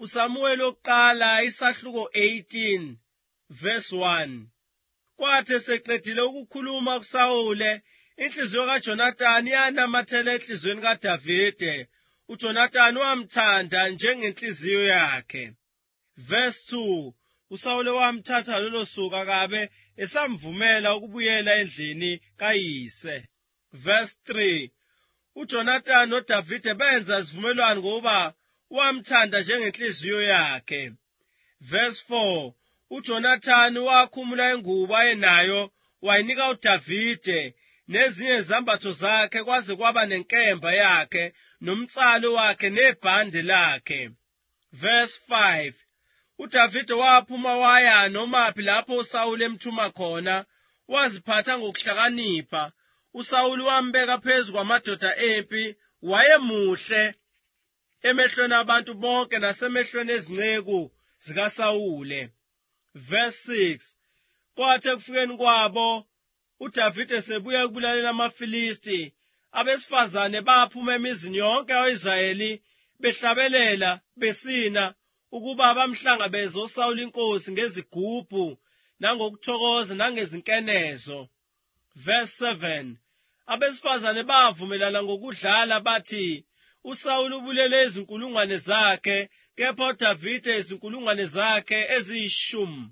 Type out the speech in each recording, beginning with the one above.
uSamuel oqala isahluko 18 verse 1. Kwathi seqedile ukukhuluma kuSawule, inhliziyo kaJonathani yanamathela enhliziyweni kaDavide. uJonathani wamthanda njengenhliziyo yakhe. Verse 2. uSawule wamthatha lolo suku akabe esamvumela ukubuyela endlini kayise. Verse 3. uJonathani noDavide benza isivumelwano ngoba wamthanda njengenhliziyo yakhe. Verse 4. uJonathani wakhumula ingubo ayenayo wayinika uDavide nezinye izambatho zakhe kwaze kwaba nenkemba yakhe nomtsalo wakhe nebhande lakhe. Verse 5. uDavide waphuma waya nomaphi lapho uSawule emthuma khona, waziphatha ngokuhlakanipha. uSawule wambeka phezu kwamadoda empi, wayemuhle emehlweni abantu bonke nasemehlweni ezinceku zikaSawule. Verse 6. Kwathi ekufikeni kwabo uDavide sebuya ukubulalela amaFilisti, abesifazane baphuma emizini yonke yawo-Israyeli behlabelela besina ukuba bamhlangabeze uSawule inkosi ngezigubhu nangokuthokoza nangezinkenezo. Verse 7. abesifazane bavumelana ngokudlala bathi, uSawule ubulele izinkulungwane zakhe, kepha uDavide izinkulungwane zakhe eziyishumi.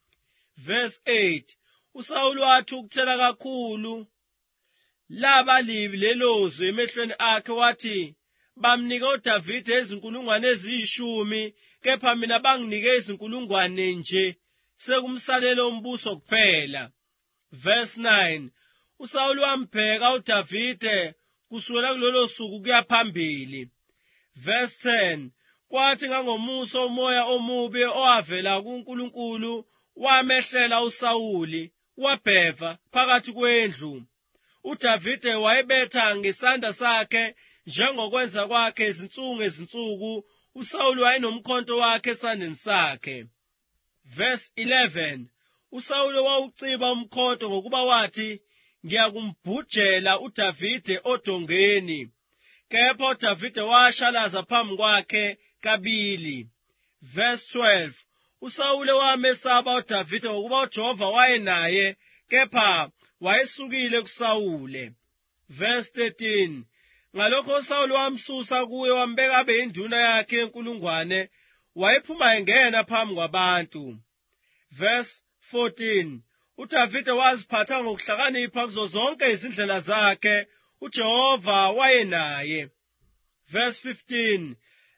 Verse 8. uSawule wathi ukuthela kakhulu laba libi lelozwi emehlweni akhe, wathi, bamnika uDavide izinkulungwane eziyishumi, kepha mina banginike izinkulungwane nje, sekumsalela umbuso kuphela. Verse 9. uSawule wambheka uDavide kusukela kulolo suku kuya phambili. Verse 10. Kwathi ngangomuso umoya omubi owavela kuNkulunkulu wamehlela uSawuli, wabheva phakathi kwendlu. uDavide wayebetha ngesandla sakhe njengokwenza kwakhe izinsuku ngezinsuku. uSawuli wayenomkhonto wakhe esandleni sakhe. Verse 11. uSawuli wawuciba umkhonto ngokuba wathi, ngiyakumbhujela uDavide odongeni. Kepha uDavide washalaza phambi kwakhe kabili. Verse 12. uSawule wamesaba uDavide ngokuba uJehova wayenaye, kepha wayesukile kuSawule. Verse 13. Ngalokho uSawule wamsusa kuye wambeka abe induna yakhe yenkulungwane, wayephuma engena phambi kwabantu. Verse 14. uDavide waziphatha ngokuhlakanipha kuzo zonke izindlela zakhe, uJehova wayenaye. Verse 15.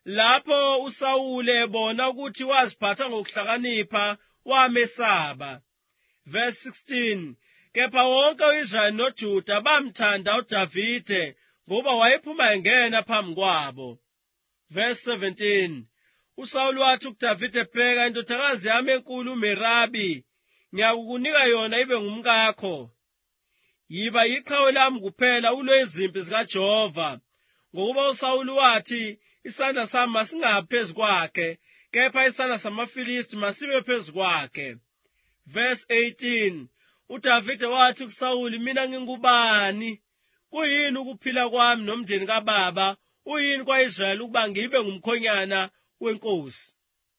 Lapho uSawule ebona ukuthi waziphatha ngokuhlakanipha, wamesaba. Verse 16. Kepha wonke u-Israyeli noJuda bamthanda uDavide ngoba wayephuma engena phambi kwabo. Verse 17. uSawule wathi kuDavide, bheka, indodakazi yami enkulu uMerabi, ngiyakukunika yona ibe ngumkakho. Yiba iqhawe lami kuphela ulwe izimpi zikaJehova. Ngokuba uSawule wathi, isandla sami masingabi phezu kwakhe, kepha isandla samaFilisti masibe phezu kwakhe. Verse 18. uDavide wathi kuSawuli, mina ngingubani? Kuyini ukuphila kwami nomndeni kababa? Uyini kwa-Israyeli ukuba ngibe ngumkhonyana wenkosi?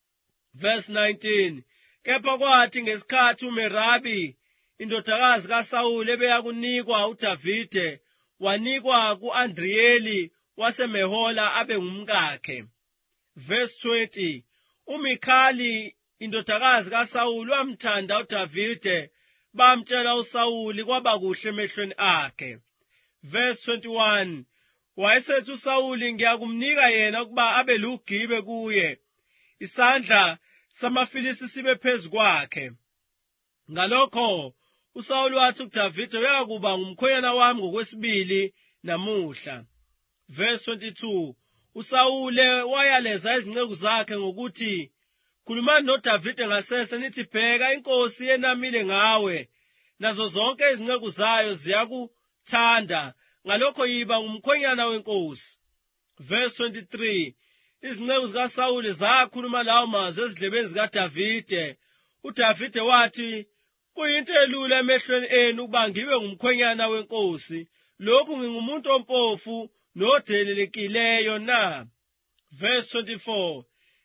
Verse 19. Kepha kwathi ngesikhathi uMerabi, indodakazi kaSawuli, ebeyakunikwa uDavide, wanikwa ku-Adriyeli waseMehola abe ngumkakhe. Verse 20. uMikhali, indodakazi kaSawuli, wamthanda uDavide, bamtshela uSawuli, kwaba kuhle emehlweni akhe. Verse 21. Wayesethi uSawuli, ngiyakumnika yena ukuba abe lugibe kuye, isandla samaFilisti sibe phezu kwakhe. Ngalokho uSawuli wathi kuDavide, uyakuba ngumkhwenyana wami ngokwesibili namuhla. Verse 22. uSawule wayaleza izinceku zakhe ngokuthi, khulumani noDavide ngasese nithi, bheka, inkosi yenamile ngawe, nazo zonke izinceku zayo ziyakuthanda. Ngalokho yiba ngumkhwenyana wenkosi. Verse 23. Izinceku zikaSawuli zakhuluma lawo mazwi ezindlebeni zikaDavide. uDavide wathi, kuyinto elula emehlweni enu ukuba ngibe ngumkhwenyana wenkosi. Lokhu ngingumuntu ompofu nodelelekileyo na? Verse 24.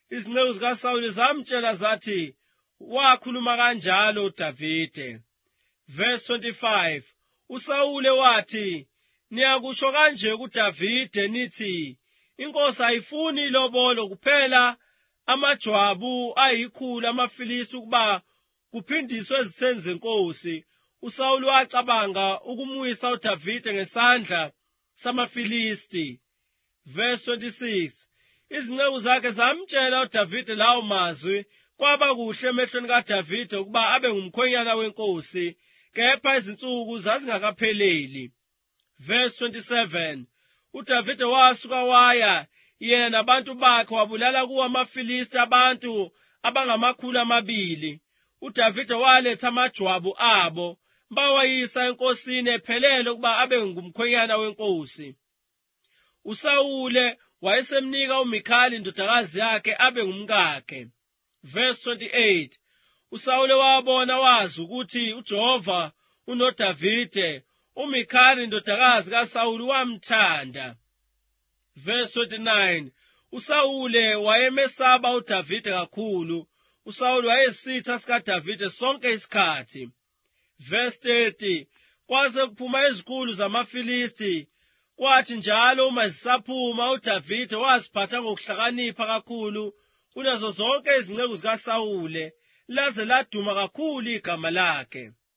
Izinceku zikaSawuli zamtshela zathi, wakhuluma kanjalo uDavide. Verse 25. USawule wathi, niyakusho kanje kuDavide nithi, inkosi ayifuni ilobolo kuphela amajwabu ayikhulu amaFilisti ukuba kuphindiswe ezitheni zenkosi. USawuli wacabanga ukumwisa uDavide ngesandla samaFilisti. Verse 26. Izinceku zakhe zamtshela uDavide lawo mazwi, kwaba kuhle emehlweni kaDavide ukuba abe ngumkhwenyana wenkosi, kepha izinsuku zazingakapheleli. Verse 27. uDavide wasuka waya yena nabantu bakhe wabulala kuwo amaFilisti abantu abangama200. uDavide waletha amajwabu abo bawayisa enkosini ephelele ukuba abe ngumkhwenyana wenkosi. uSawule wayesemnika uMikhali indodakazi yakhe abe ngumkakhe. Verse 28. uSawule wabona wazi ukuthi uJehova unoDavide, uMikhali indodakazi kaSawuli wamthanda. Verse 29. uSawule wayemesaba uDavide kakhulu. uSawuli wayesitha sikaDavide sonke isikhathi. Verse 30. Kwaze kuphuma izikhulu zamaFilisti, kwathi njalo uma zisaphuma uDavide waziphatha ngokuhlakanipha kakhulu kunazo zonke izinceku zikaSawule, laze laduma kakhulu igama lakhe.